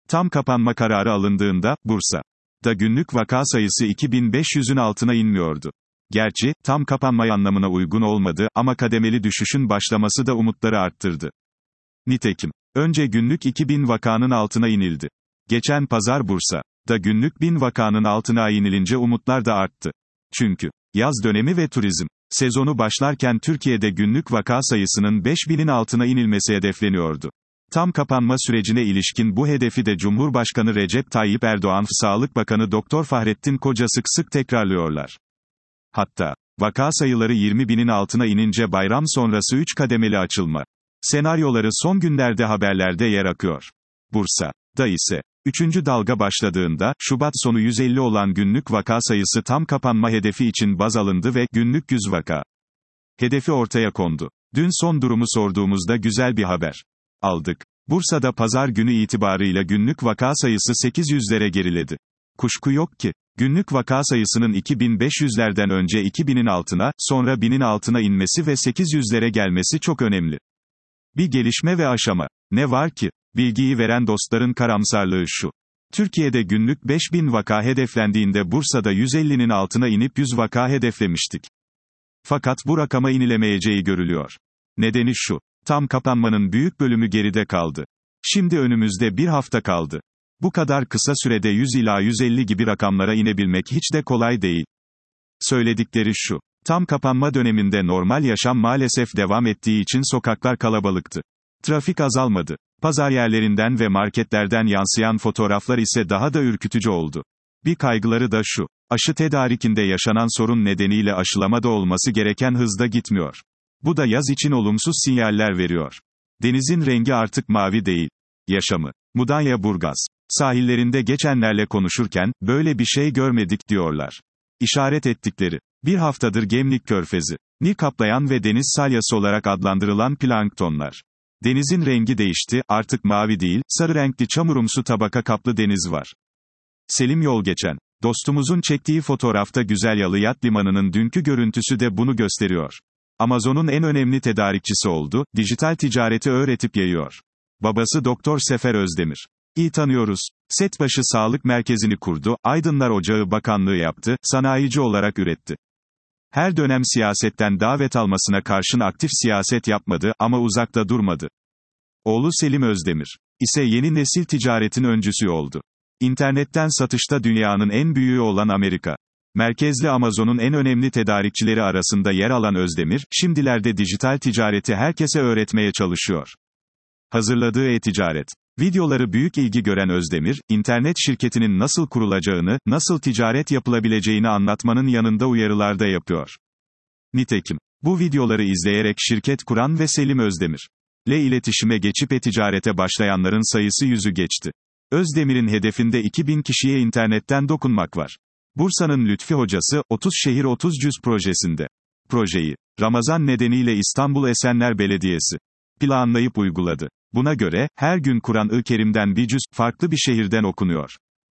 Tam kapanma kararı alındığında, Bursa'da günlük vaka sayısı 2500'ün altına inmiyordu. Gerçi, tam kapanma anlamına uygun olmadı ama kademeli düşüşün başlaması da umutları arttırdı. Nitekim, önce günlük 2000 vakanın altına inildi. Geçen pazar Bursa'da günlük 1000 vakanın altına inilince umutlar da arttı. Çünkü, yaz dönemi ve turizm sezonu başlarken Türkiye'de günlük vaka sayısının 5000'in altına inilmesi hedefleniyordu. Tam kapanma sürecine ilişkin bu hedefi de Cumhurbaşkanı Recep Tayyip Erdoğan, Sağlık Bakanı Doktor Fahrettin Koca sık sık tekrarlıyorlar. Hatta, vaka sayıları 20.000'in altına inince bayram sonrası 3 kademeli açılma senaryoları son günlerde haberlerde yer akıyor. Bursa'da ise, 3. dalga başladığında, Şubat sonu 150 olan günlük vaka sayısı tam kapanma hedefi için baz alındı ve günlük 100 vaka hedefi ortaya kondu. Dün son durumu sorduğumuzda güzel bir haber aldık. Bursa'da pazar günü itibarıyla günlük vaka sayısı 800'lere geriledi. Kuşku yok ki, günlük vaka sayısının 2500'lerden önce 2000'in altına, sonra 1000'in altına inmesi ve 800'lere gelmesi çok önemli. Bir gelişme ve aşama. Ne var ki? Bilgiyi veren dostların karamsarlığı şu. Türkiye'de günlük 5000 vaka hedeflendiğinde Bursa'da 150'nin altına inip 100 vaka hedeflemiştik. Fakat bu rakama inilemeyeceği görülüyor. Nedeni şu. Tam kapanmanın büyük bölümü geride kaldı. Şimdi önümüzde bir hafta kaldı. Bu kadar kısa sürede 100 ila 150 gibi rakamlara inebilmek hiç de kolay değil. Söyledikleri şu. Tam kapanma döneminde normal yaşam maalesef devam ettiği için sokaklar kalabalıktı. Trafik azalmadı. Pazar yerlerinden ve marketlerden yansıyan fotoğraflar ise daha da ürkütücü oldu. Bir kaygıları da şu. Aşı tedarikinde yaşanan sorun nedeniyle aşılamada olması gereken hızda gitmiyor. Bu da yaz için olumsuz sinyaller veriyor. Denizin rengi artık mavi değil. Yaşamı. Mudanya Burgaz sahillerinde geçenlerle konuşurken, böyle bir şey görmedik diyorlar. İşaret ettikleri. Bir haftadır Gemlik Körfezi ni kaplayan ve deniz salyası olarak adlandırılan planktonlar. Denizin rengi değişti, artık mavi değil, sarı renkli çamurumsu tabaka kaplı deniz var. Selim Yolgeçen dostumuzun çektiği fotoğrafta Güzelyalı Yat Limanı'nın dünkü görüntüsü de bunu gösteriyor. Amazon'un en önemli tedarikçisi oldu, dijital ticareti öğretip yayıyor. Babası Doktor Sefer Özdemir. İyi tanıyoruz. Setbaşı Sağlık Merkezi'ni kurdu, Aydınlar Ocağı Bakanlığı yaptı, sanayici olarak üretti. Her dönem siyasetten davet almasına karşın aktif siyaset yapmadı ama uzakta durmadı. Oğlu Selim Özdemir ise yeni nesil ticaretin öncüsü oldu. İnternetten satışta dünyanın en büyüğü olan Amerika merkezli Amazon'un en önemli tedarikçileri arasında yer alan Özdemir, şimdilerde dijital ticareti herkese öğretmeye çalışıyor. Hazırladığı e-ticaret videoları büyük ilgi gören Özdemir, internet şirketinin nasıl kurulacağını, nasıl ticaret yapılabileceğini anlatmanın yanında uyarılar da yapıyor. Nitekim, bu videoları izleyerek şirket kuran ve Selim Özdemir ile iletişime geçip e-ticarete başlayanların sayısı 100'ü geçti. Özdemir'in hedefinde 2000 kişiye internetten dokunmak var. Bursa'nın Lütfi Hocası, 30 şehir 30 cüz projesinde. Projeyi, Ramazan nedeniyle İstanbul Esenler Belediyesi planlayıp uyguladı. Buna göre, her gün Kur'an-ı Kerim'den bir cüz, farklı bir şehirden okunuyor.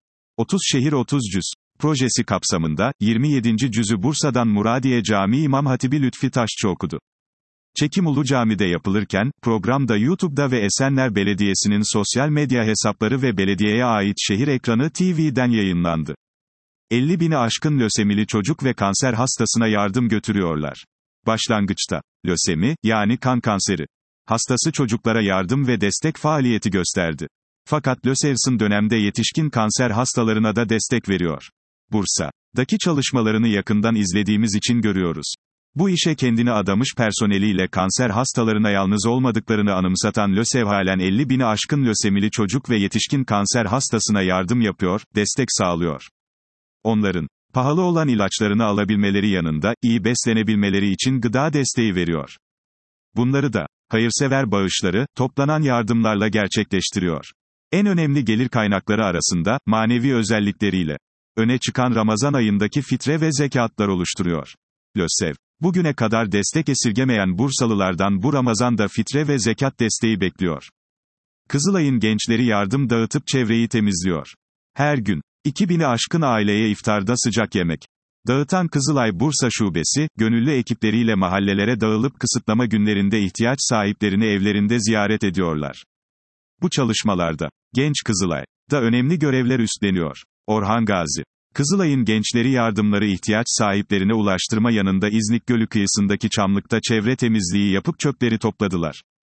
30 şehir 30 cüz projesi kapsamında, 27. cüzü Bursa'dan Muradiye Camii İmam Hatibi Lütfi Taşçı okudu. Çekim Ulu Cami'de yapılırken, programda YouTube'da ve Esenler Belediyesi'nin sosyal medya hesapları ve belediyeye ait Şehir Ekranı TV'den yayınlandı. 50.000'i aşkın lösemili çocuk ve kanser hastasına yardım götürüyorlar. Başlangıçta, lösemi, yani kan kanseri hastası çocuklara yardım ve destek faaliyeti gösterdi. Fakat LÖSEVS'ın dönemde yetişkin kanser hastalarına da destek veriyor. Bursa'daki çalışmalarını yakından izlediğimiz için görüyoruz. Bu işe kendini adamış personeliyle kanser hastalarına yalnız olmadıklarını anımsatan LÖSEV halen 50.000'i aşkın lösemili çocuk ve yetişkin kanser hastasına yardım yapıyor, destek sağlıyor. Onların pahalı olan ilaçlarını alabilmeleri yanında, iyi beslenebilmeleri için gıda desteği veriyor. Bunları da hayırsever bağışları, toplanan yardımlarla gerçekleştiriyor. En önemli gelir kaynakları arasında, manevi özellikleriyle öne çıkan Ramazan ayındaki fitre ve zekatlar oluşturuyor. LÖSEV, bugüne kadar destek esirgemeyen Bursalılardan bu Ramazan'da fitre ve zekat desteği bekliyor. Kızılay'ın gençleri yardım dağıtıp çevreyi temizliyor. Her gün, 2000'i aşkın aileye iftarda sıcak yemek dağıtan Kızılay Bursa Şubesi, gönüllü ekipleriyle mahallelere dağılıp kısıtlama günlerinde ihtiyaç sahiplerini evlerinde ziyaret ediyorlar. Bu çalışmalarda, Genç Kızılay da önemli görevler üstleniyor. Orhan Gazi. Kızılay'ın gençleri yardımları ihtiyaç sahiplerine ulaştırma yanında İznik Gölü kıyısındaki çamlıkta çevre temizliği yapıp çöpleri topladılar.